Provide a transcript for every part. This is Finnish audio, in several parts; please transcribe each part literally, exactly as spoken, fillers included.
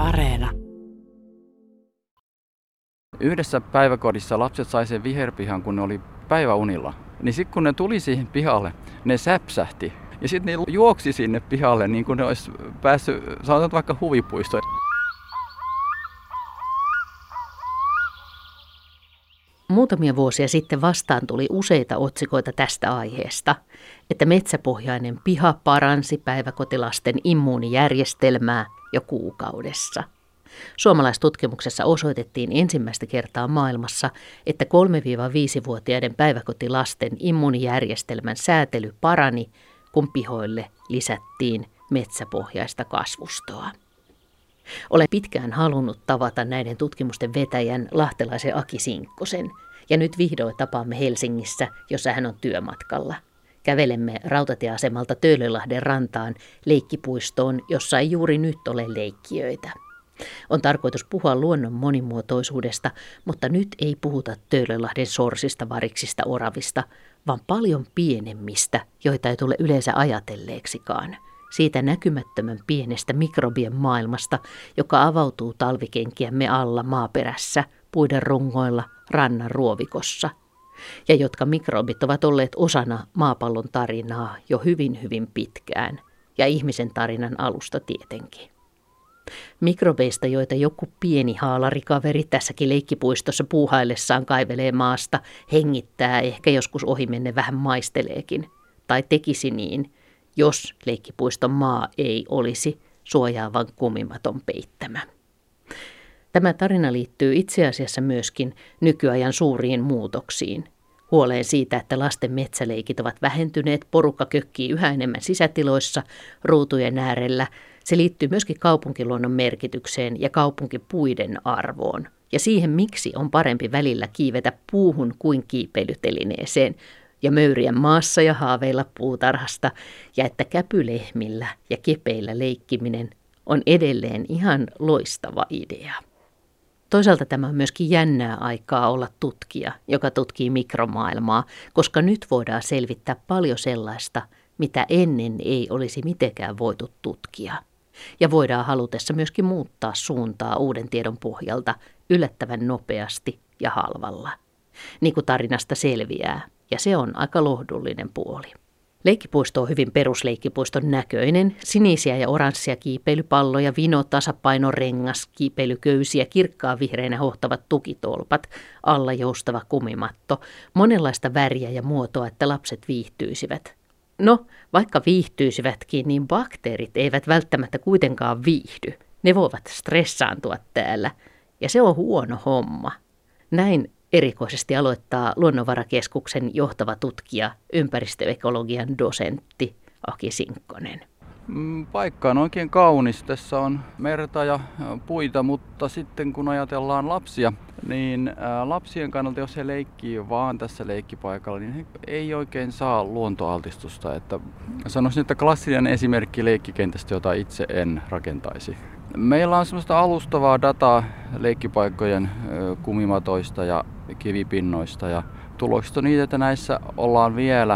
Areena. Yhdessä päiväkodissa lapset sai sen viherpihan, kun ne oli päiväunilla. Niin sitten kun ne tuli siihen pihalle, ne säpsähti. Ja sitten ne juoksi sinne pihalle, niin kuin ne olisi päässyt, sanotaan vaikka huvipuistoon. Muutamia vuosia sitten vastaan tuli useita otsikoita tästä aiheesta, että metsäpohjainen piha paransi päiväkotilasten immuunijärjestelmää jo kuukaudessa. Suomalaistutkimuksessa osoitettiin ensimmäistä kertaa maailmassa, että kolme-viisivuotiaiden päiväkotilasten immuunijärjestelmän säätely parani, kun pihoille lisättiin metsäpohjaista kasvustoa. Olen pitkään halunnut tavata näiden tutkimusten vetäjän lahtelaisen Aki Sinkkosen, ja nyt vihdoin tapaamme Helsingissä, jossa hän on työmatkalla. Kävelemme rautatieasemalta Töölönlahden rantaan leikkipuistoon, jossa ei juuri nyt ole leikkijöitä. On tarkoitus puhua luonnon monimuotoisuudesta, mutta nyt ei puhuta Töölönlahden sorsista, variksista, oravista, vaan paljon pienemmistä, joita ei tule yleensä ajatelleeksikaan. Siitä näkymättömän pienestä mikrobien maailmasta, joka avautuu talvikenkiämme alla maaperässä, puiden rungoilla, rannan ruovikossa. Ja jotka mikrobit ovat olleet osana maapallon tarinaa jo hyvin hyvin pitkään, ja ihmisen tarinan alusta tietenkin. Mikrobeista, joita joku pieni haalarikaveri tässäkin leikkipuistossa puuhaillessaan kaivelee maasta, hengittää, ehkä joskus ohimenne vähän maisteleekin, tai tekisi niin, jos leikkipuiston maa ei olisi suojaavan kumimaton peittämä. Tämä tarina liittyy itse asiassa myöskin nykyajan suuriin muutoksiin. Huoleen siitä, että lasten metsäleikit ovat vähentyneet, porukka kökkii yhä enemmän sisätiloissa, ruutujen äärellä. Se liittyy myöskin kaupunkiluonnon merkitykseen ja kaupunkipuiden arvoon. Ja siihen, miksi on parempi välillä kiivetä puuhun kuin kiipeilytelineeseen ja möyriä maassa ja haaveilla puutarhasta, ja että käpylehmillä ja kepeillä leikkiminen on edelleen ihan loistava idea. Toisaalta tämä on myöskin jännää aikaa olla tutkija, joka tutkii mikromaailmaa, koska nyt voidaan selvittää paljon sellaista, mitä ennen ei olisi mitenkään voitu tutkia. Ja voidaan halutessa myöskin muuttaa suuntaa uuden tiedon pohjalta yllättävän nopeasti ja halvalla. Niin kuin tarinasta selviää, ja se on aika lohdullinen puoli. Leikkipuisto on hyvin perusleikkipuiston näköinen. Sinisiä ja oranssia kiipeilypalloja, vino, tasapaino, rengas, kiipeilyköysiä, kirkkaan vihreinä hohtavat tukitolpat, alla joustava kumimatto, monenlaista väriä ja muotoa, että lapset viihtyisivät. No, vaikka viihtyisivätkin, niin bakteerit eivät välttämättä kuitenkaan viihdy. Ne voivat stressaantua täällä, ja se on huono homma. Näin erikoisesti aloittaa Luonnonvarakeskuksen johtava tutkija, ympäristöekologian dosentti Aki Sinkkonen. Paikka on oikein kaunis. Tässä on merta ja puita, mutta sitten kun ajatellaan lapsia, niin lapsien kannalta, jos he leikkii vaan tässä leikkipaikalla, niin he ei oikein saa luontoaltistusta. Että sanoisin, että klassinen esimerkki leikkikentästä, jota itse en rakentaisi. Meillä on semmoista alustavaa dataa leikkipaikkojen kumimatoista ja kivipinnoista, ja tulokset on niitä, että näissä ollaan vielä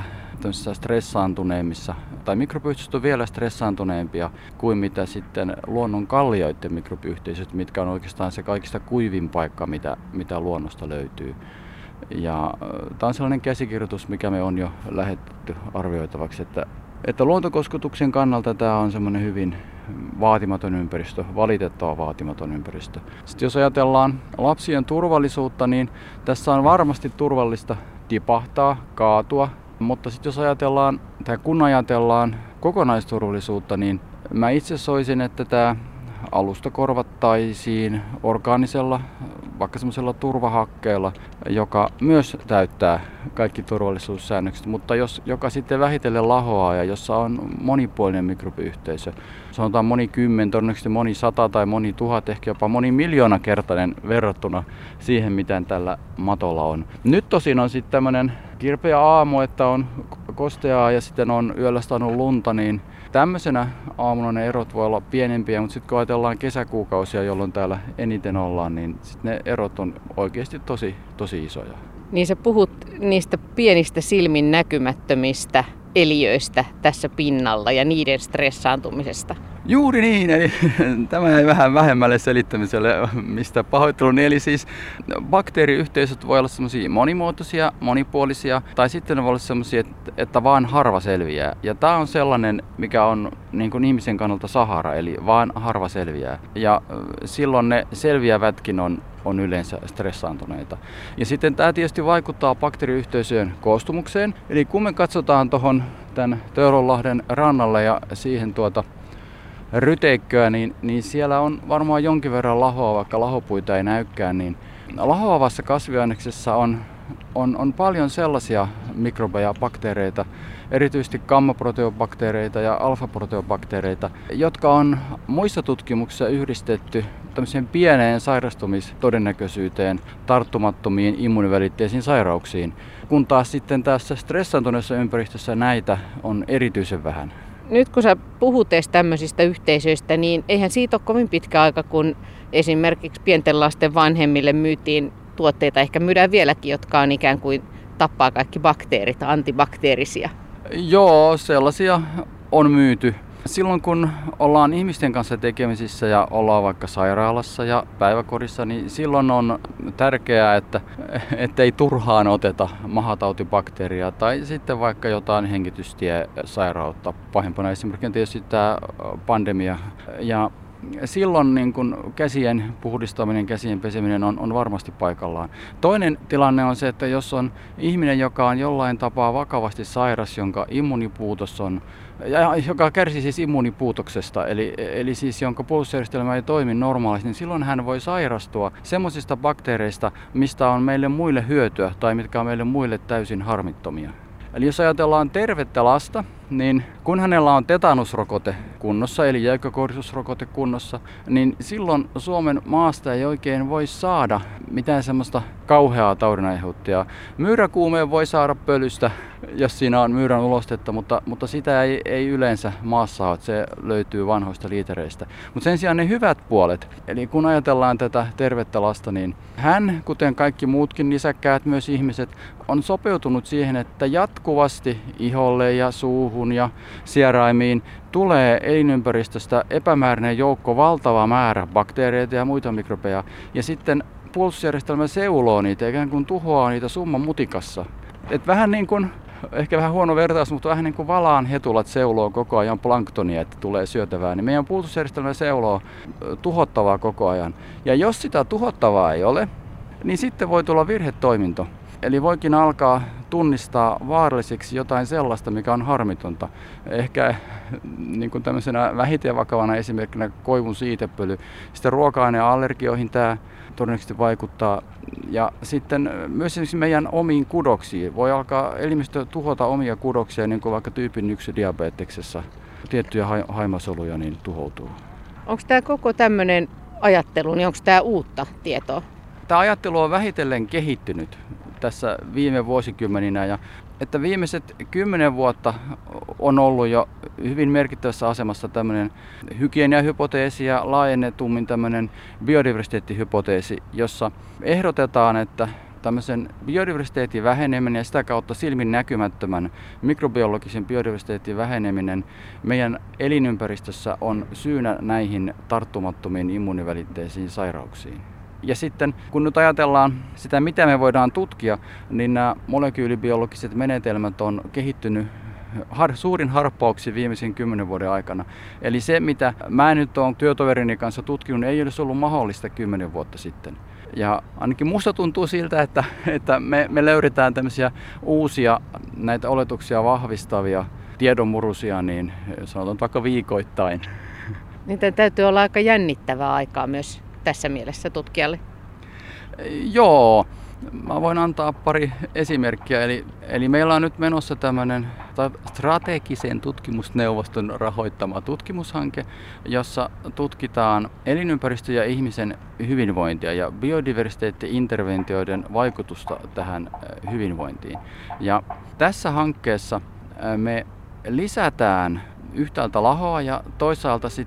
stressaantuneemmissa, tai mikrobiyhteisöt on vielä stressaantuneempia kuin mitä sitten luonnon kallioiden mikrobiyhteisöt, mitkä on oikeastaan se kaikista kuivin paikka, mitä, mitä luonnosta löytyy. Ja tämä on sellainen käsikirjoitus, mikä me on jo lähetetty arvioitavaksi, että, että luontokosketuksen kannalta tämä on semmoinen hyvin vaatimaton ympäristö, valitettava vaatimaton ympäristö. Sitten jos ajatellaan lapsien turvallisuutta, niin tässä on varmasti turvallista tipahtaa, kaatua, mutta sitten jos ajatellaan, tai kun ajatellaan kokonaisturvallisuutta, niin mä itse soisin, että tämä alusta korvattaisiin orgaanisella, vaikka semmoisella turvahakkeella, joka myös täyttää kaikki turvallisuussäännökset, mutta jos, joka sitten vähitellen lahoaa ja jossa on monipuolinen mikrobiyhteisö, sanotaan moni kymmen, todennäköisesti moni sata tai moni tuhat, ehkä jopa moni miljoonakertainen verrattuna siihen, mitä tällä matolla on. Nyt tosin on sitten tämmöinen kirpeä aamu, että on kosteaa ja sitten on yöllä saanut lunta, niin tämmöisenä aamuna ne erot voi olla pienempiä, mutta sitten kun ajatellaan kesäkuukausia, jolloin täällä eniten ollaan, niin sitten ne erot on oikeasti tosi, tosi isoja. Niin sä puhut niistä pienistä silmin näkymättömistä eliöistä tässä pinnalla ja niiden stressaantumisesta. Juuri niin, eli tämä jäi vähän vähemmälle selittämiselle, mistä pahoitteluni. Eli siis bakteeriyhteisöt voi olla semmoisia monimuotoisia, monipuolisia, tai sitten ne voi olla semmoisia, että vaan harva selviää. Ja tämä on sellainen, mikä on niin kuin ihmisen kannalta Sahara, eli vaan harva selviää. Ja silloin ne selviävätkin on, on yleensä stressaantuneita. Ja sitten tämä tietysti vaikuttaa bakteeriyhteisöjen koostumukseen. Eli kun me katsotaan tuohon tämän Töölönlahden rannalle ja siihen tuota ryteikköä, niin, niin siellä on varmaan jonkin verran lahoa, vaikka lahopuita ei näykään, niin lahoavassa kasviaineksessa on, on, on paljon sellaisia mikrobeja, bakteereita, erityisesti gammaproteobakteereita ja alfaproteobakteereita, jotka on muissa tutkimuksissa yhdistetty tämmöiseen pieneen sairastumistodennäköisyyteen tarttumattomiin immuunivälitteisiin sairauksiin, kun taas sitten tässä stressaantuneessa ympäristössä näitä on erityisen vähän. Nyt kun sä puhut edes tämmöisistä yhteisöistä, niin eihän siitä ole kovin pitkä aika, kun esimerkiksi pienten lasten vanhemmille myytiin tuotteita, ehkä myydään vieläkin, jotka on ikään kuin tappaa kaikki bakteerit, antibakteerisia. Joo, sellaisia on myyty. Silloin kun ollaan ihmisten kanssa tekemisissä ja ollaan vaikka sairaalassa ja päiväkodissa, niin silloin on tärkeää, että ei turhaan oteta mahatautibakteeria tai sitten vaikka jotain hengitystiesairautta. Pahimpana esimerkkinä tietysti tämä pandemia. Ja silloin niin kun käsien puhdistaminen, käsien peseminen on, on varmasti paikallaan. Toinen tilanne on se, että jos on ihminen, joka on jollain tapaa vakavasti sairas, jonka immunipuutos on, ja joka kärsii siis immunipuutoksesta, eli, eli siis jonka puolustusjärjestelmä ei toimi normaalisti, niin silloin hän voi sairastua semmoisista bakteereista, mistä on meille muille hyötyä tai mitkä on meille muille täysin harmittomia. Eli jos ajatellaan tervettä lasta, niin kun hänellä on tetanusrokote kunnossa, eli jäykkäkouristusrokote kunnossa, niin silloin Suomen maasta ei oikein voi saada mitään semmoista kauheaa taudinaiheuttajaa. Myyräkuumeen voi saada pölystä, jos siinä on myyrän ulostetta, mutta, mutta sitä ei, ei yleensä maassa ole, se löytyy vanhoista liitereistä. Mutta sen sijaan ne hyvät puolet, eli kun ajatellaan tätä tervettä lasta, niin hän, kuten kaikki muutkin nisäkkäät, myös ihmiset, on sopeutunut siihen, että jatkuvasti iholle ja suuhun ja sieraimiin tulee elinympäristöstä epämääräinen joukko, valtava määrä bakteereita ja muita mikrobeja. Ja sitten puolustusjärjestelmä seuloo niitä, ikään kuin tuhoaa niitä summan mutikassa. Et vähän niin kuin, ehkä vähän huono vertaus, mutta vähän niin kuin valaan hetulat seuloo koko ajan planktonia, että tulee syötävää, niin meidän puolustusjärjestelmä seuloo tuhottavaa koko ajan. Ja jos sitä tuhottavaa ei ole, niin sitten voi tulla virhetoiminto. Eli voikin alkaa tunnistaa vaaralliseksi jotain sellaista, mikä on harmitonta. Ehkä niin kuin tämmöisenä vähiten vakavana esimerkkinä koivun siitepöly. Sitten ruoka-aineallergioihin tämä todennäköisesti vaikuttaa. Ja sitten myös esimerkiksi meidän omiin kudoksiin. Voi alkaa elimistö tuhota omia kudoksia, niin kuin vaikka tyypin yksi diabeteksessa. Tiettyjä haimasoluja niin tuhoutuu. Onko tämä koko tämmöinen ajattelu, niin onko tämä uutta tietoa? Tämä ajattelu on vähitellen kehittynyt tässä viime vuosikymmeninä, ja että viimeiset kymmenen vuotta on ollut jo hyvin merkittävässä asemassa tämmöinen hygieniahypoteesi ja laajennetummin tämmöinen biodiversiteettihypoteesi, jossa ehdotetaan, että tämmöisen biodiversiteetin väheneminen ja sitä kautta silmin näkymättömän mikrobiologisen biodiversiteetin väheneminen meidän elinympäristössä on syynä näihin tarttumattomiin immuunivälitteisiin sairauksiin. Ja sitten kun nyt ajatellaan sitä, mitä me voidaan tutkia, niin nämä molekyylibiologiset menetelmät on kehittynyt har, suurin harppauksia viimeisen kymmenen vuoden aikana. Eli se, mitä mä nyt olen työtoverini kanssa tutkinut, ei olisi ollut mahdollista kymmenen vuotta sitten. Ja ainakin musta tuntuu siltä, että, että me, me löydetään tämmöisiä uusia näitä oletuksia vahvistavia tiedonmurusia, niin sanotaan vaikka viikoittain. Niitä täytyy olla aika jännittävää aikaa myös tässä mielessä tutkijalle. Joo, mä voin antaa pari esimerkkiä. Eli, eli meillä on nyt menossa tämmöinen strategisen tutkimusneuvoston rahoittama tutkimushanke, jossa tutkitaan elinympäristö- ja ihmisen hyvinvointia ja biodiversiteetti-interventioiden vaikutusta tähän hyvinvointiin. Ja tässä hankkeessa me lisätään yhtäältä lahoa ja toisaalta sitten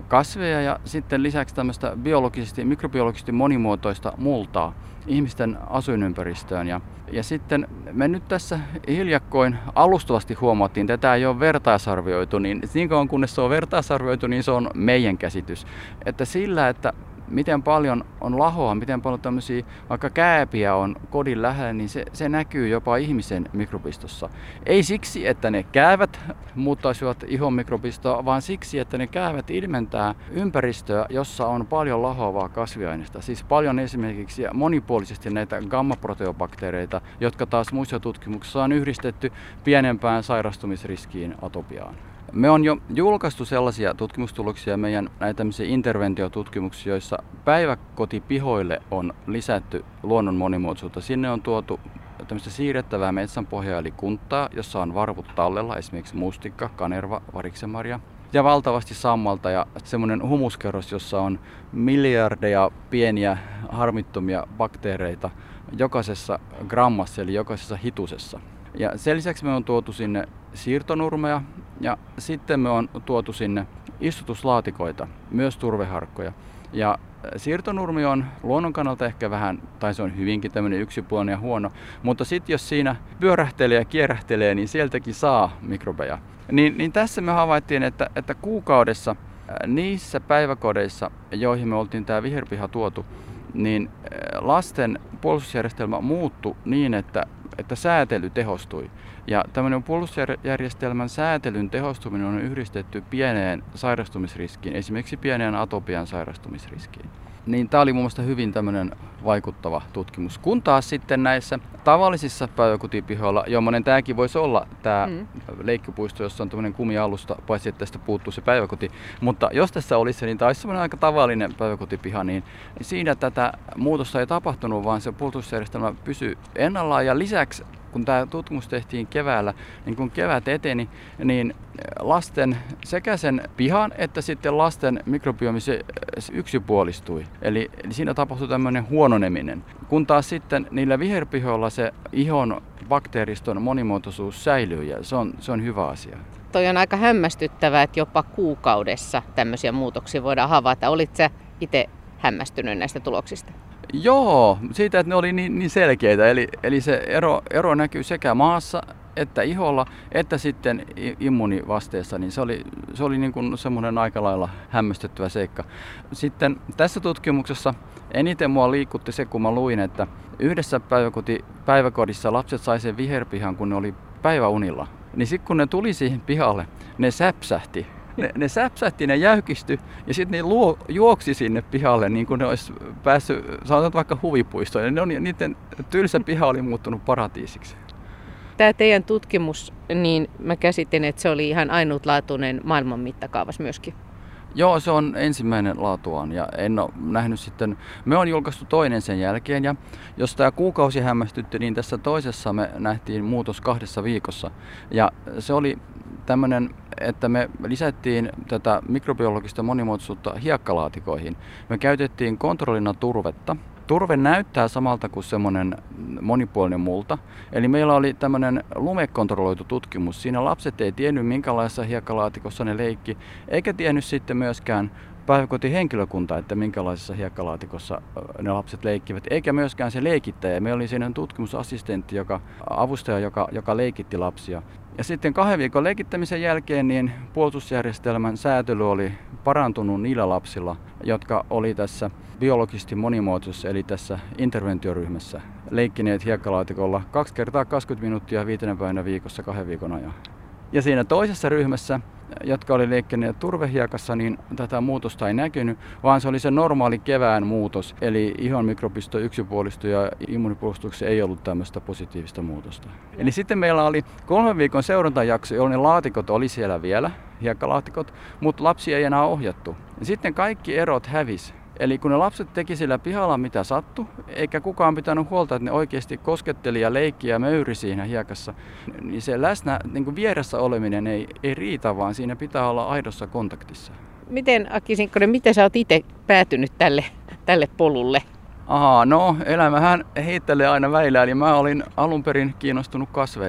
kasveja ja sitten lisäksi tämmöistä biologisesti, mikrobiologisesti monimuotoista multaa ihmisten asuinympäristöön. Ja, ja sitten me nyt tässä hiljakkoin alustavasti huomattiin, että tätä ei ole vertaisarvioitu, niin niin kauan kunnes se on vertaisarvioitu, niin se on meidän käsitys. Että sillä, että miten paljon on lahoa, miten paljon tämmöisiä vaikka kääpiä on kodin lähellä, niin se, se näkyy jopa ihmisen mikrobistossa. Ei siksi, että ne käävät muuttaisivat ihon mikrobistoa, vaan siksi, että ne käävät ilmentää ympäristöä, jossa on paljon lahoavaa kasviaineista. Siis paljon esimerkiksi ja monipuolisesti näitä gammaproteobakteereita, jotka taas muissa tutkimuksissa on yhdistetty pienempään sairastumisriskiin atopiaan. Me on jo julkaistu sellaisia tutkimustuloksia, meidän näitä interventiotutkimuksia, joissa päiväkotipihoille on lisätty luonnon monimuotoisuutta. Sinne on tuotu tämmöistä siirrettävää metsänpohjaa eli kunttaa, jossa on varvut tallella, esimerkiksi mustikka, kanerva, variksenmarja. Ja valtavasti sammalta ja semmoinen humuskerros, jossa on miljardeja pieniä harmittomia bakteereita jokaisessa grammassa eli jokaisessa hitusessa. Ja sen lisäksi me on tuotu sinne siirtonurmeja ja sitten me on tuotu sinne istutuslaatikoita, myös turveharkkoja. Ja siirtonurmi on luonnon kannalta ehkä vähän, tai se on hyvinkin tämmöinen yksipuolinen ja huono, mutta sitten jos siinä pyörähtelee ja kierähtelee, niin sieltäkin saa mikrobeja. Niin, niin tässä me havaittiin, että, että kuukaudessa niissä päiväkodeissa, joihin me oltiin tämä viherpiha tuotu, niin lasten puolustusjärjestelmä muuttui niin, että, että säätely tehostui. Ja tämmöinen puolustusjärjestelmän säätelyn tehostuminen on yhdistetty pieneen sairastumisriskiin, esimerkiksi pieneen atopian sairastumisriskiin. Niin tämä oli mun mielestä hyvin tämmöinen vaikuttava tutkimus. Kun taas sitten näissä tavallisissa päiväkotipihoilla, jommoinen tämäkin voisi olla tämä mm. leikkipuisto, jossa on tämmöinen kumialusta, paitsi että tästä puuttuu se päiväkoti. Mutta jos tässä olisi, niin tämä olisi semmoinen aika tavallinen päiväkotipiha, niin siinä tätä muutosta ei tapahtunut, vaan se puolustusjärjestelmä pysyy ennallaan ja lisäksi kun tämä tutkimus tehtiin keväällä, niin kun kevät eteni, niin lasten sekä sen pihan että sitten lasten mikrobiomi se yksipuolistui. Eli siinä tapahtui tämmöinen huononeminen. Kun taas sitten niillä viherpihoilla se ihon bakteeriston monimuotoisuus säilyy ja se on, se on hyvä asia. Toi on aika hämmästyttävää, että jopa kuukaudessa tämmöisiä muutoksia voidaan havaita. Olit sä itse hämmästynyt näistä tuloksista? Joo, siitä, että ne oli niin, niin selkeitä. Eli, eli se ero, ero näkyy sekä maassa että iholla, että sitten immuunivasteessa. Niin se oli, se oli niin kuin semmoinen aika lailla hämmästyttävä seikka. Sitten tässä tutkimuksessa eniten mua liikutti se, kun mä luin, että yhdessä päiväkoti, päiväkodissa lapset sai sen viherpihan, kun ne oli päiväunilla. Niin sitten kun ne tuli siihen pihalle, ne säpsähti. Ne, ne säpsähti, ne jäykistyi ja sitten ne luo, juoksi sinne pihalle niin kuin ne olisi päässyt, sanotaan vaikka huvipuistoon. Ja ne on, niiden tylsä piha oli muuttunut paratiisiksi. Tämä teidän tutkimus, niin mä käsitin, että se oli ihan ainutlaatuinen maailman mittakaavassa myöskin. Joo, se on ensimmäinen laatuaan ja en ole nähnyt sitten, me on julkaistu toinen sen jälkeen ja jos tämä kuukausi hämmästytti, niin tässä toisessa me nähtiin muutos kahdessa viikossa ja se oli tämmöinen, että me lisättiin tätä mikrobiologista monimuotoisuutta hiekkalaatikoihin. Me käytettiin kontrollina turvetta. Turve näyttää samalta kuin semmoinen monipuolinen multa. Eli meillä oli tämmöinen lumekontrolloitu tutkimus. Siinä lapset ei tiennyt minkälaisessa hiekkalaatikossa ne leikki, eikä tiennyt sitten myöskään päiväkotihenkilökunta, että minkälaisessa hiekkalaatikossa ne lapset leikkivät, eikä myöskään se leikittäjä. Meillä oli siinä tutkimusassistentti, joka, avustaja, joka, joka leikitti lapsia. Ja sitten kahden viikon leikittämisen jälkeen niin puolustusjärjestelmän säätely oli parantunut niillä lapsilla, jotka oli tässä biologisesti monimuotoisessa, eli tässä interventioryhmässä, leikkineet hiekkalaatikolla kaksi kertaa kaksikymmentä minuuttia viitenä päivänä viikossa kahden viikon ajan. Ja siinä toisessa ryhmässä, jotka oli leikkineet turvehiekassa, niin tätä muutosta ei näkynyt, vaan se oli se normaali kevään muutos, eli ihon mikrobisto yksipuolistui ja immuunipuolustuksessa ei ollut tämmöistä positiivista muutosta. Eli sitten meillä oli kolmen viikon seurantajakso, jolloin ne laatikot oli siellä vielä, hiekkalaatikot, mutta lapsia ei enää ohjattu. Ja sitten kaikki erot hävisi. Eli kun ne lapset teki sillä pihalla mitä sattui, eikä kukaan pitänyt huolta, että ne oikeasti kosketteli ja leikki ja möyri siinä hiekassa, niin se läsnä niin kuin vieressä oleminen ei, ei riitä, vaan siinä pitää olla aidossa kontaktissa. Miten, Aki Sinkkonen, miten sä oot itse päätynyt tälle, tälle polulle? Aha, no elämähän heittelee aina väillä, eli mä olin alun perin kiinnostunut kasveista.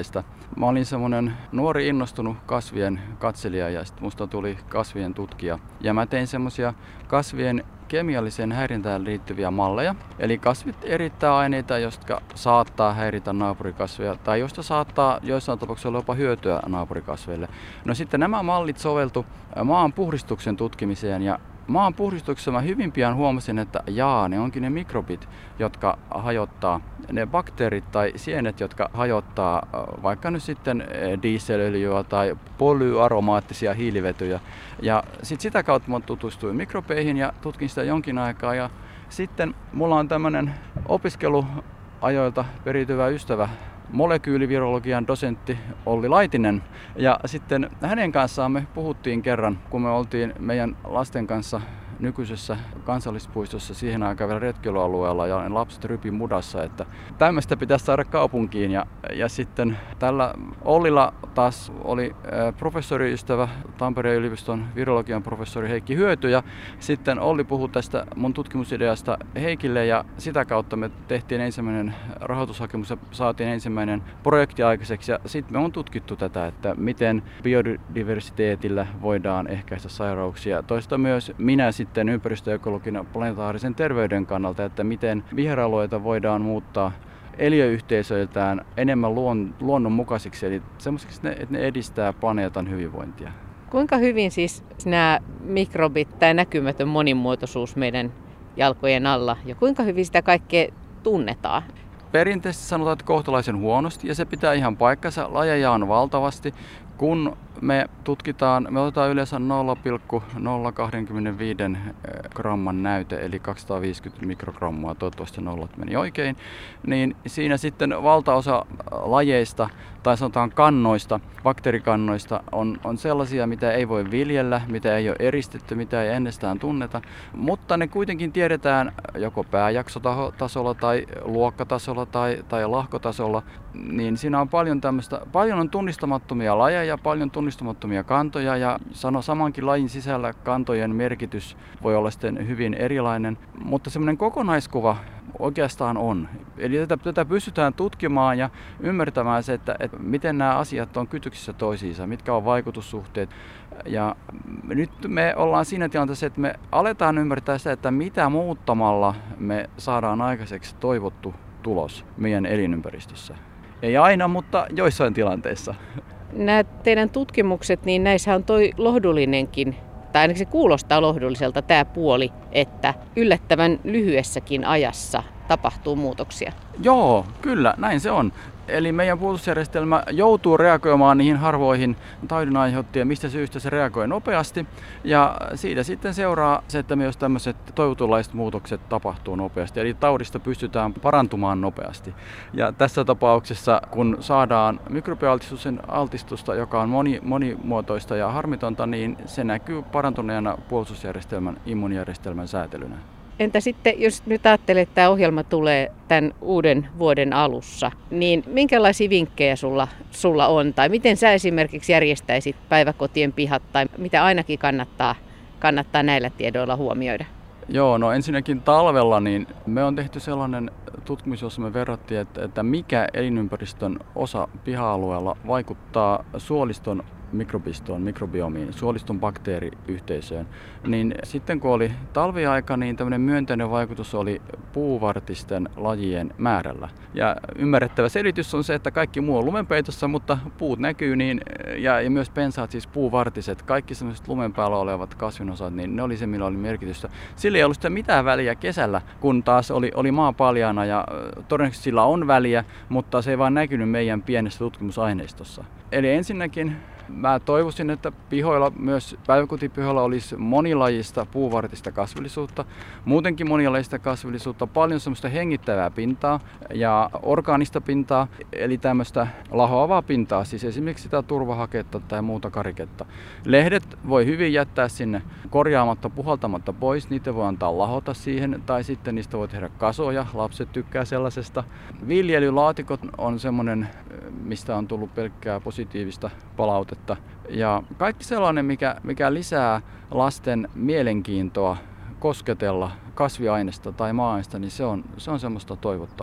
Mä olin semmoinen nuori innostunut kasvien katselija ja sitten musta tuli kasvien tutkija. Ja mä tein semmoisia kasvien kemialliseen häirintään liittyviä malleja. Eli kasvit erittää aineita, jotka saattaa häiritä naapurikasveja tai joista saattaa joissain tapauksissa olla jopa hyötyä naapurikasveille. No sitten nämä mallit soveltu maan puhdistuksen tutkimiseen ja maan puhdistuksessa mä hyvin pian huomasin, että jaa, ne onkin ne mikrobit, jotka hajottaa, ne bakteerit tai sienet, jotka hajottaa vaikka nyt sitten dieselöljyä tai polyaromaattisia hiilivetyjä. Ja sit sitä kautta mä tutustuin mikrobeihin ja tutkin sitä jonkin aikaa. Ja sitten mulla on tämmönen opiskeluajoilta periytyvä ystävä, molekyylivirologian dosentti Olli Laitinen. Ja sitten hänen kanssaan me puhuttiin kerran, kun me oltiin meidän lasten kanssa nykyisessä kansallispuistossa siihen aikaan vielä retkeilyalueella ja lapset rypi mudassa, että tämmöistä pitäisi saada kaupunkiin. Ja, ja sitten tällä Ollilla taas oli professoriystävä, Tampereen yliopiston virologian professori Heikki Hyöty, ja sitten Olli puhui tästä mun tutkimusideasta Heikille ja sitä kautta me tehtiin ensimmäinen rahoitushakemus ja saatiin ensimmäinen projekti aikaiseksi ja sitten me on tutkittu tätä, että miten biodiversiteetillä voidaan ehkäistä sairauksia. Toista myös minä sitten Sitten ympäristöekologina planetaarisen terveyden kannalta, että miten viheralueita voidaan muuttaa eliöyhteisöiltään enemmän luon, luonnonmukaisiksi, eli semmoisiksi, että ne edistää planeetan hyvinvointia. Kuinka hyvin siis nämä mikrobit, tämä näkymätön monimuotoisuus meidän jalkojen alla, ja kuinka hyvin sitä kaikkea tunnetaan? Perinteisesti sanotaan, että kohtalaisen huonosti, ja se pitää ihan paikkansa. Lajeja on valtavasti. Kun me tutkitaan, me otetaan yleensä nolla pilkku nolla kaksikymmentäviisi gramman näyte, eli kaksisataaviisikymmentä mikrogrammaa, toivottavasti nollat meni oikein, niin siinä sitten valtaosa lajeista, tai sanotaan kannoista, bakteerikannoista, on, on sellaisia, mitä ei voi viljellä, mitä ei ole eristetty, mitä ei ennestään tunneta, mutta ne kuitenkin tiedetään joko pääjaksotasolla tai luokkatasolla tai, tai lahkotasolla, niin siinä on paljon tämmöistä, paljon on tunnistamattomia lajeja, paljon tunnistamattomia kantoja ja sano samankin lajin sisällä kantojen merkitys voi olla sitten hyvin erilainen, mutta semmoinen kokonaiskuva oikeastaan on. Eli tätä, tätä pystytään tutkimaan ja ymmärtämään se, että, että miten nämä asiat on kytköksissä toisiinsa, mitkä on vaikutussuhteet. Ja nyt me ollaan siinä tilanteessa, että me aletaan ymmärtää sitä, että mitä muuttamalla me saadaan aikaiseksi toivottu tulos meidän elinympäristössä. Ei aina, mutta joissain tilanteissa. Nämä teidän tutkimukset, niin näissä on toi lohdullinenkin, tai ainakin se kuulostaa lohdulliselta tämä puoli, että yllättävän lyhyessäkin ajassa tapahtuu muutoksia. Joo, kyllä, näin se on. Eli meidän puolustusjärjestelmä joutuu reagoimaan niihin harvoihin taudinaiheuttajia, mistä syystä se reagoi nopeasti. Ja siitä sitten seuraa se, että myös tämmöiset toivotunlaiset muutokset tapahtuu nopeasti. Eli taudista pystytään parantumaan nopeasti. Ja tässä tapauksessa, kun saadaan mikrobialtistuksen altistusta, joka on moni, monimuotoista ja harmitonta, niin se näkyy parantuneena puolustusjärjestelmän, immuunijärjestelmän säätelynä. Entä sitten, jos nyt ajattelee, että tämä ohjelma tulee tämän uuden vuoden alussa, niin minkälaisia vinkkejä sulla, sulla on? Tai miten sä esimerkiksi järjestäisit päiväkotien pihat, tai mitä ainakin kannattaa, kannattaa näillä tiedoilla huomioida? Joo, no ensinnäkin talvella niin me on tehty sellainen tutkimus, jossa me verrattiin, että, että mikä elinympäristön osa piha-alueella vaikuttaa suoliston mikrobistoon, mikrobiomiin, suoliston bakteeriyhteisöön, niin sitten kun oli talviaika, niin tämmöinen myönteinen vaikutus oli puuvartisten lajien määrällä. Ja ymmärrettävä selitys on se, että kaikki muu on lumenpeitossa, mutta puut näkyy, niin, ja, ja myös pensaat, siis puuvartiset, kaikki sellaiset lumen päällä olevat kasvinosat, niin ne oli se, millä oli merkitystä. Sillä ei ollut sitä mitään väliä kesällä, kun taas oli, oli maa paljaana, ja todennäköisesti sillä on väliä, mutta se ei vaan näkynyt meidän pienessä tutkimusaineistossa. Eli ensinnäkin mä toivoisin, että pihoilla, myös päiväkotipihoilla olisi monilajista puuvartista kasvillisuutta, muutenkin monilajista kasvillisuutta, paljon semmoista hengittävää pintaa ja orgaanista pintaa, eli tämmöistä lahoavaa pintaa, siis esimerkiksi sitä turvahaketta tai muuta kariketta. Lehdet voi hyvin jättää sinne korjaamatta, puhaltamatta pois, niitä voi antaa lahota siihen, tai sitten niistä voi tehdä kasoja, lapset tykkää sellaisesta. Viljelylaatikot on semmoinen, mistä on tullut pelkkää positiivista palautetta. Ja kaikki sellainen, mikä, mikä lisää lasten mielenkiintoa kosketella kasviainesta tai maa-ainesta, niin se on, se on semmoista toivottavaa.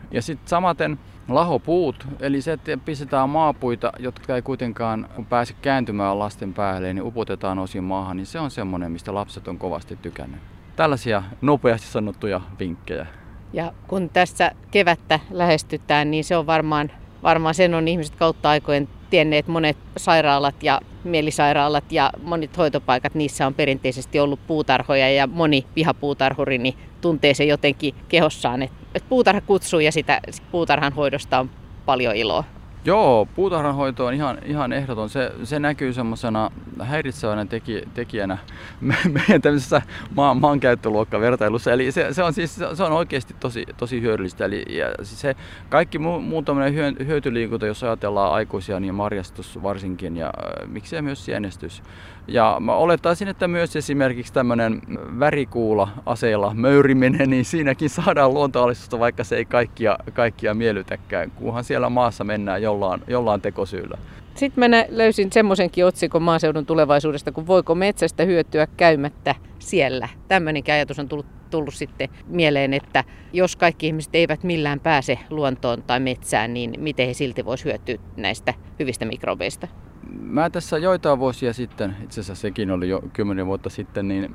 Ja sitten samaten lahopuut, eli se, että pistetään maapuita, jotka ei kuitenkaan pääse kääntymään lasten päälle, niin upotetaan osin maahan, niin se on semmoinen, mistä lapset on kovasti tykännyt. Tällaisia nopeasti sanottuja vinkkejä. Ja kun tässä kevättä lähestytään, niin se on varmaan, varmaan sen on ihmiset kautta aikojen tienneet monet sairaalat ja mielisairaalat ja monet hoitopaikat, niissä on perinteisesti ollut puutarhoja ja moni pihapuutarhuri niin tuntee se jotenkin kehossaan, että puutarha kutsuu ja sitä puutarhan hoidosta on paljon iloa. Joo, puutarhanhoito on ihan, ihan ehdoton. Se, se näkyy semmoisena häiritsevänä teki, tekijänä meidän tämmöisessä maan, maankäyttöluokkavertailussa. Eli se, se, on siis, se on oikeasti tosi, tosi hyödyllistä. Eli ja se kaikki muu, muu tämmöinen hyötyliikunta, jos ajatellaan aikuisia, niin marjastus varsinkin ja miksei myös sienestys. Ja mä olettaisin, että myös esimerkiksi tämmöinen värikuula aseilla möyriminen, niin siinäkin saadaan luontoalistusta, vaikka se ei kaikkia, kaikkia miellytäkään, kunhan siellä maassa mennään jollain, jollain tekosyyllä. Sitten mä löysin semmoisenkin otsikon maaseudun tulevaisuudesta, kun voiko metsästä hyötyä käymättä siellä. Tämmöinenkin ajatus on tullut, tullut sitten mieleen, että jos kaikki ihmiset eivät millään pääse luontoon tai metsään, niin miten he silti vois hyötyä näistä hyvistä mikrobeista? Mä tässä joitain vuosia sitten, itse asiassa sekin oli jo kymmenen vuotta sitten, niin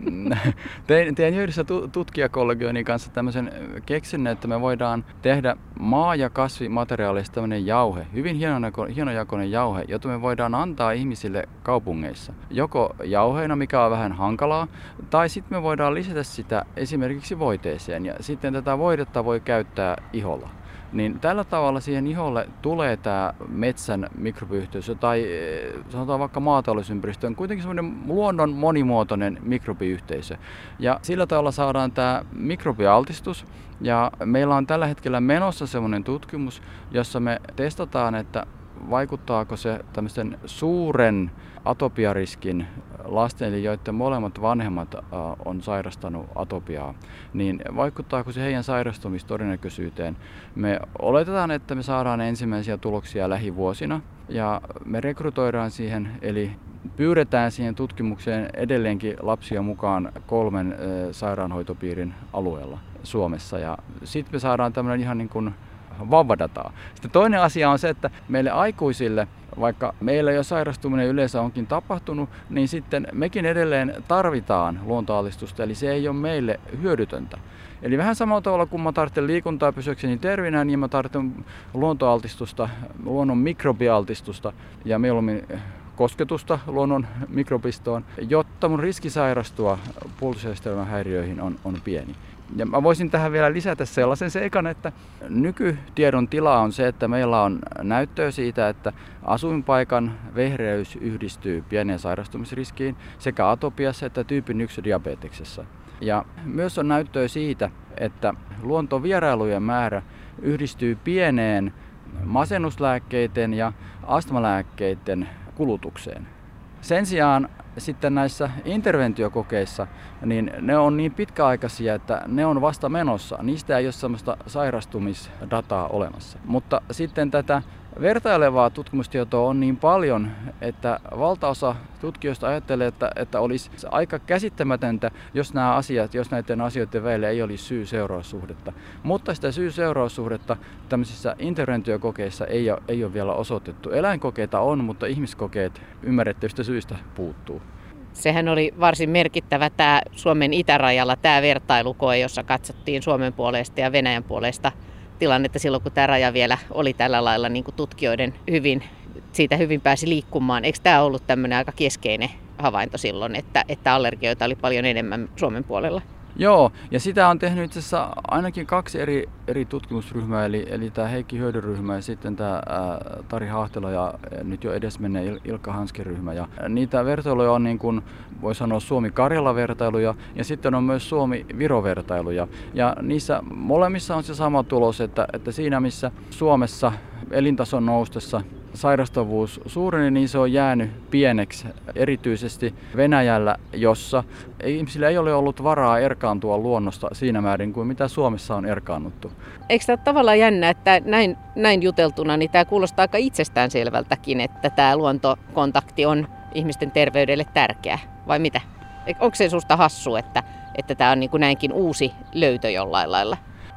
tein, tein yhdessä tutkijakollegioini kanssa tämmöisen keksinnön, että me voidaan tehdä maa- ja kasvimateriaaleista tämmöinen jauhe, hyvin hienojakoinen jauhe, jota me voidaan antaa ihmisille kaupungeissa. Joko jauheena, mikä on vähän hankalaa, tai sitten me voidaan lisätä sitä esimerkiksi voiteeseen, ja sitten tätä voidetta voi käyttää iholla. Niin tällä tavalla siihen iholle tulee tämä metsän mikrobiyhteisö tai sanotaan vaikka maatalousympäristö on kuitenkin semmoinen luonnon monimuotoinen mikrobiyhteisö. Ja sillä tavalla saadaan tämä mikrobialtistus ja meillä on tällä hetkellä menossa semmoinen tutkimus, jossa me testataan, että vaikuttaako se tämmöisten suuren atopiariskin lasten, eli joiden molemmat vanhemmat on sairastanut atopiaa, niin vaikuttaako se heidän sairastumistodennäköisyyteen? Me oletetaan, että me saadaan ensimmäisiä tuloksia lähivuosina ja me rekrytoidaan siihen, eli pyydetään siihen tutkimukseen edelleenkin lapsia mukaan kolmen sairaanhoitopiirin alueella Suomessa ja sitten me saadaan tämmöinen ihan niin kuin vauvadataa. Sitten toinen asia on se, että meille aikuisille, vaikka meillä jo sairastuminen yleensä onkin tapahtunut, niin sitten mekin edelleen tarvitaan luontoalistusta, eli se ei ole meille hyödytöntä. Eli vähän samalla tavalla, kun mä tarvitsen liikuntaa pysyäkseni terveenä, niin mä tarvitsen luontoaltistusta, luonnon mikrobialtistusta ja mieluummin kosketusta luonnon mikrobistoon, jotta mun riski sairastua puolustusjärjestelmän häiriöihin on, on pieni. Ja mä voisin tähän vielä lisätä sellaisen seikan, että nykytiedon tila on se, että meillä on näyttöä siitä, että asuinpaikan vehreys yhdistyy pieneen sairastumisriskiin sekä atopiassa että tyypin yksi diabeteksessa. Ja myös on näyttöä siitä, että luontovierailujen määrä yhdistyy pieneen masennuslääkkeiden ja astmalääkkeiden kulutukseen. Sen sijaan sitten näissä interventiokokeissa, niin ne on niin pitkäaikaisia, että ne on vasta menossa. Niistä ei ole sellaista sairastumisdataa olemassa. Mutta sitten tätä vertailevaa tutkimustietoa on niin paljon, että valtaosa tutkijoista ajattelee, että, että olisi aika käsittämätöntä, jos nämä asiat, jos näiden asioiden välillä ei olisi syy-seuraussuhdetta. Mutta sitä syy-seuraussuhdetta tämmöisissä interventiokokeissa ei ole, ei ole vielä osoitettu. Eläinkokeita on, mutta ihmiskokeet ymmärrettävistä syistä puuttuu. Sehän oli varsin merkittävä tämä Suomen itärajalla tämä vertailukoe, jossa katsottiin Suomen puolesta ja Venäjän puolesta tilannetta silloin, kun tämä raja vielä oli tällä lailla niin kuin tutkijoiden hyvin, siitä hyvin pääsi liikkumaan. Eikö tämä ollut tämmöinen aika keskeinen havainto silloin, että, että allergioita oli paljon enemmän Suomen puolella? Joo, ja sitä on tehnyt itse asiassa ainakin kaksi eri, eri tutkimusryhmää, eli, eli tämä Heikki Hyödyryhmä ja sitten tämä ää, Tari Hahtela ja nyt jo edesmenneen Ilkka Hanskin ryhmä. Ja niitä vertailuja on niin kuin voi sanoa Suomi-Karjala-vertailuja ja sitten on myös Suomi-Viro-vertailuja. Ja niissä molemmissa on se sama tulos, että, että siinä missä Suomessa elintason noustessa sairastavuus suureni, niin se on jäänyt pieneksi, erityisesti Venäjällä, jossa ihmisillä ei ole ollut varaa erkaantua luonnosta siinä määrin kuin mitä Suomessa on erkaannuttu. Eikö tämä tavallaan jännä, että näin, näin juteltuna, niin tämä kuulostaa aika itsestäänselvältäkin, että tämä luontokontakti on ihmisten terveydelle tärkeä, vai mitä? Onko se susta hassu, että, että tämä on niin kuin näinkin uusi löytö jollain lailla?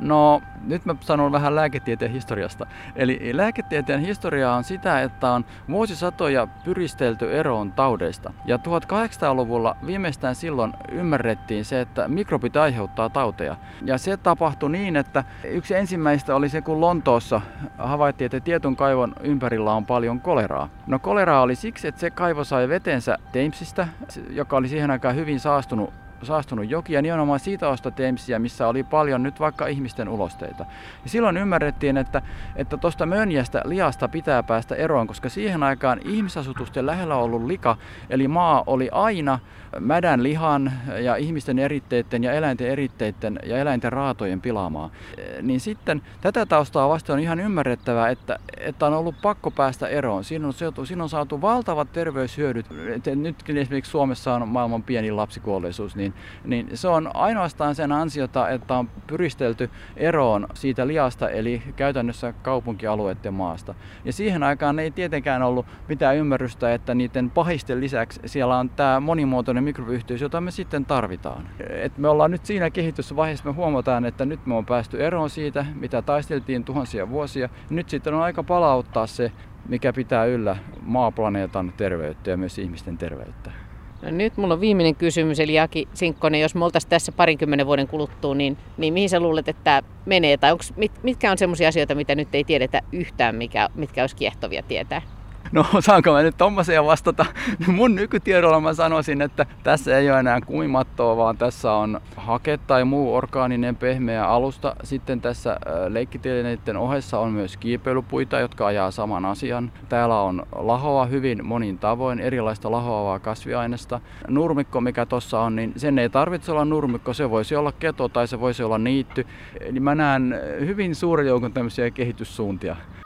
No, nyt mä sanon vähän lääketieteen historiasta. Eli lääketieteen historia on sitä, että on vuosisatoja pyristelty eroon taudeista. Ja tuhatkahdeksansataaluvulla viimeistään silloin ymmärrettiin se, että mikrobit aiheuttaa tauteja. Ja se tapahtui niin, että yksi ensimmäistä oli se, kun Lontoossa havaittiin, että tietyn kaivon ympärillä on paljon koleraa. No koleraa oli siksi, että se kaivo sai vetensä Thamesista, joka oli siihen aikaan hyvin saastunut saastunut joki ja nimenomaan siitä osta Thamesiä, missä oli paljon nyt vaikka ihmisten ulosteita. Ja silloin ymmärrettiin, että että tuosta mönjästä liasta pitää päästä eroon, koska siihen aikaan ihmisasutusten lähellä ollut lika, eli maa oli aina mädän lihan ja ihmisten eritteiden ja eläinten eritteiden ja eläinten raatojen pilaamaa. Niin sitten tätä taustaa vasten on ihan ymmärrettävää, että, että on ollut pakko päästä eroon. Siinä on, siinä on saatu valtavat terveyshyödyt. Nytkin esimerkiksi Suomessa on maailman pienin lapsikuolleisuus, niin niin se on ainoastaan sen ansiota, että on pyristelty eroon siitä liasta, eli käytännössä kaupunkialueiden maasta. Ja siihen aikaan ei tietenkään ollut mitään ymmärrystä, että niiden pahisten lisäksi siellä on tämä monimuotoinen mikrobiyhteys, jota me sitten tarvitaan. Et me ollaan nyt siinä kehitysvaiheessa, me huomataan, että nyt me on päästy eroon siitä, mitä taisteltiin tuhansia vuosia. Nyt sitten on aika palauttaa se, mikä pitää yllä maaplaneetan terveyttä ja myös ihmisten terveyttä. No nyt mulla on viimeinen kysymys, eli Aki Sinkkonen, jos me oltaisiin tässä parinkymmenen vuoden kuluttua, niin, niin mihin sä luulet, että tämä menee? Tai onks, mit, mitkä on semmoisia asioita, mitä nyt ei tiedetä yhtään, mikä, mitkä olisi kiehtovia tietää? No saanko mä nyt tommoseen vastata? Mun nykytiedolla mä sanoisin, että tässä ei ole enää kuimattoa, vaan tässä on hake tai muu orgaaninen pehmeä alusta. Sitten tässä leikkitelineiden ohessa on myös kiipeilypuita, jotka ajaa saman asian. Täällä on lahoa hyvin monin tavoin, erilaista lahoavaa kasviainesta. Nurmikko, mikä tuossa on, niin sen ei tarvitse olla nurmikko, se voisi olla keto tai se voisi olla niitty. Eli mä näen hyvin suuren joukon tämmöisiä kehityssuuntia.